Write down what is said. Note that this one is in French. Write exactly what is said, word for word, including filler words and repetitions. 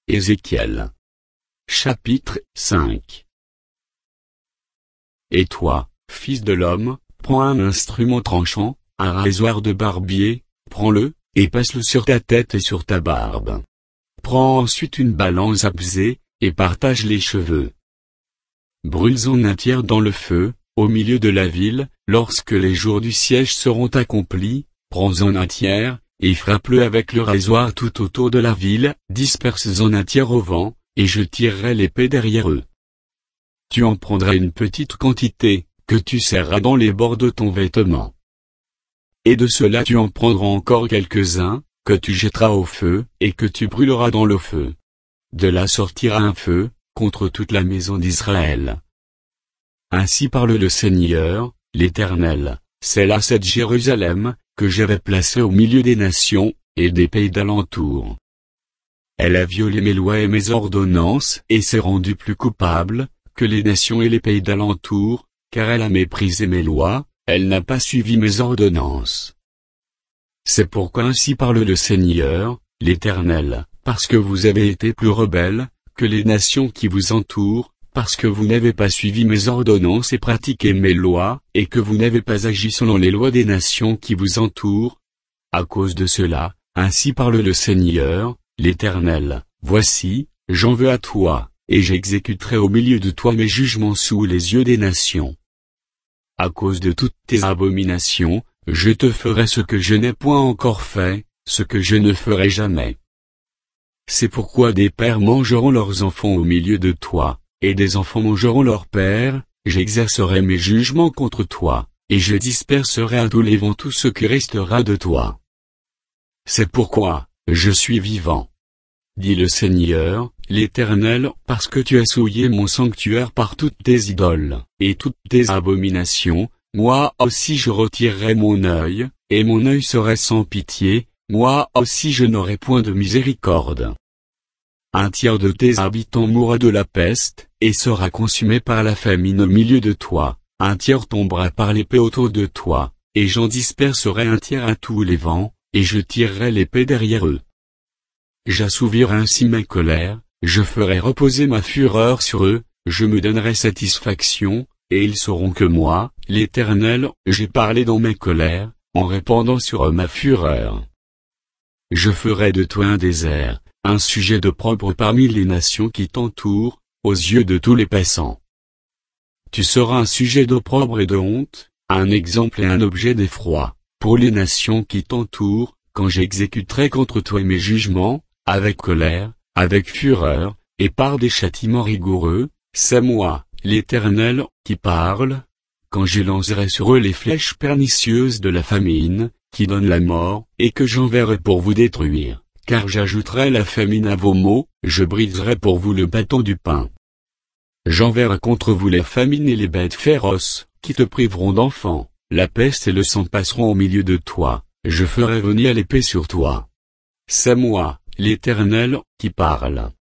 Ézéchiel. Chapitre cinq. Et toi, fils de l'homme, prends un instrument tranchant, un rasoir de barbier, prends-le, et passe-le sur ta tête et sur ta barbe. Prends ensuite une balance à peser, et partage les cheveux. Brûle-en un tiers dans le feu, au milieu de la ville, lorsque les jours du siège seront accomplis, prends-en un tiers, et frappe-le avec le rasoir tout autour de la ville, disperse-en un tiers au vent, et je tirerai l'épée derrière eux. Tu en prendras une petite quantité, que tu serreras dans les bords de ton vêtement. Et de cela tu en prendras encore quelques-uns, que tu jetteras au feu, et que tu brûleras dans le feu. De là sortira un feu, contre toute la maison d'Israël. Ainsi parle le Seigneur, l'Éternel, c'est là cette Jérusalem, que j'avais placée au milieu des nations, et des pays d'alentour. Elle a violé mes lois et mes ordonnances, et s'est rendue plus coupable, que les nations et les pays d'alentour, car elle a méprisé mes lois, elle n'a pas suivi mes ordonnances. C'est pourquoi ainsi parle le Seigneur, l'Éternel, parce que vous avez été plus rebelles, que les nations qui vous entourent, parce que vous n'avez pas suivi mes ordonnances et pratiqué mes lois, et que vous n'avez pas agi selon les lois des nations qui vous entourent. À cause de cela, ainsi parle le Seigneur, l'Éternel, voici, j'en veux à toi, et j'exécuterai au milieu de toi mes jugements sous les yeux des nations. À cause de toutes tes abominations, je te ferai ce que je n'ai point encore fait, ce que je ne ferai jamais. C'est pourquoi des pères mangeront leurs enfants au milieu de toi, et des enfants mangeront leurs pères, j'exercerai mes jugements contre toi, et je disperserai à tous les vents tout ce qui restera de toi. C'est pourquoi, je suis vivant, dit le Seigneur, l'Éternel, parce que tu as souillé mon sanctuaire par toutes tes idoles, et toutes tes abominations, moi aussi je retirerai mon œil, et mon œil serait sans pitié, moi aussi je n'aurai point de miséricorde. Un tiers de tes habitants mourra de la peste, et sera consumé par la famine au milieu de toi, un tiers tombera par l'épée autour de toi, et j'en disperserai un tiers à tous les vents, et je tirerai l'épée derrière eux. J'assouvirai ainsi ma colère, je ferai reposer ma fureur sur eux, je me donnerai satisfaction, et ils sauront que moi, l'Éternel, j'ai parlé dans ma colère, en répandant sur eux ma fureur. Je ferai de toi un désert, un sujet d'opprobre parmi les nations qui t'entourent, aux yeux de tous les passants. Tu seras un sujet d'opprobre et de honte, un exemple et un objet d'effroi, pour les nations qui t'entourent, quand j'exécuterai contre toi mes jugements, avec colère, avec fureur, et par des châtiments rigoureux, c'est moi, l'Éternel, qui parle, quand je lancerai sur eux les flèches pernicieuses de la famine, qui donne la mort, et que j'enverrai pour vous détruire, car j'ajouterai la famine à vos maux, je briserai pour vous le bâton du pain. J'enverrai contre vous les famines et les bêtes féroces, qui te priveront d'enfants, la peste et le sang passeront au milieu de toi, je ferai venir l'épée sur toi. C'est moi, l'Éternel, qui parle.